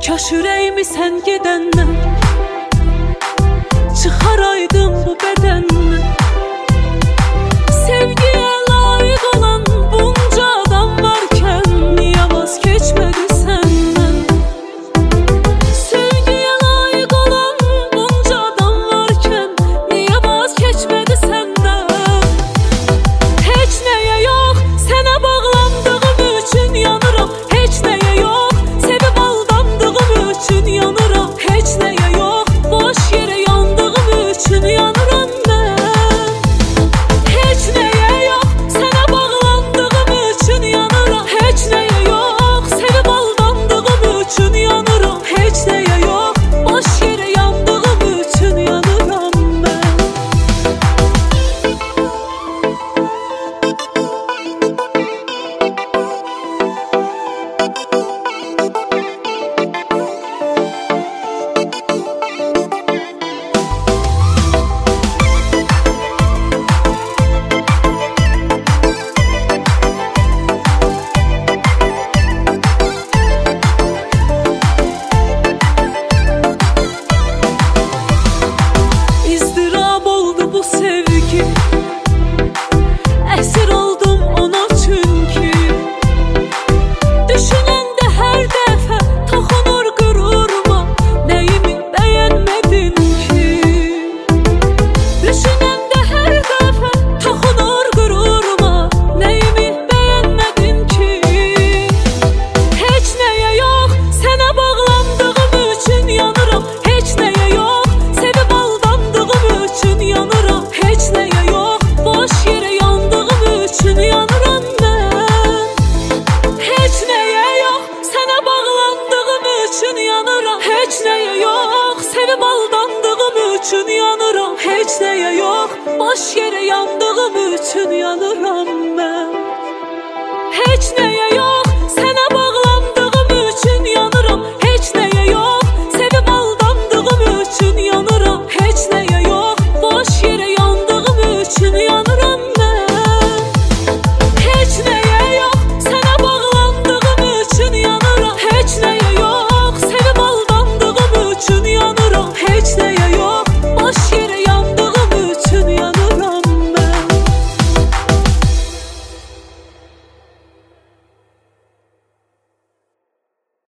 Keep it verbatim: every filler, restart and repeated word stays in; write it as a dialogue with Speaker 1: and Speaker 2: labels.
Speaker 1: Kaş ürəyimi sən gedəndən çıxaraydım bu bədəndən. Sevgiyə layiq olan bunca adam varkən niyə vaz keçmədi səndən? Sevgiyə layiq olan bunca adam varkən niyə vaz keçmədi səndən? Heç nəyə yox, sənə bağlandığım üçün yanıram. Heç nəyə yox, sevib aldandığım üçün yanıram. Heç nəyə yox, boş yerə yandığım üçün yanıram mən. Heç nəyə yox, sənə bağlandığım üçün yanıram. Heç nəyə yox, sevib aldandığım üçün yanıram. Heç nəyə yox, boş yerə yandığım üçün yanıram mən. İzdırab oldu bu sevgi, əsir oldum ona çünki. Düşünəndə hər dəfə toxunur qüruruma, nəyimi bəyənmədin ki? Düşünəndə hər dəfə toxunur qüruruma, nəyimi bəyənmədin ki? Heç nəyə yox, sənə bağlandığım üçün yanıram. Heç nəyə yox, sevib aldandığım üçün yanıram. Heç nəyə yox, boş yerə yandığım üçün yanıram mən. Heç nəyə yox, sənə bağlandığım üçün yanıram. Heç nəyə yox, sevib aldandığım üçün yanıram. Heç nəyə yox, boş yerə yandığım üçün yanıram mən. Heç nəyə yox.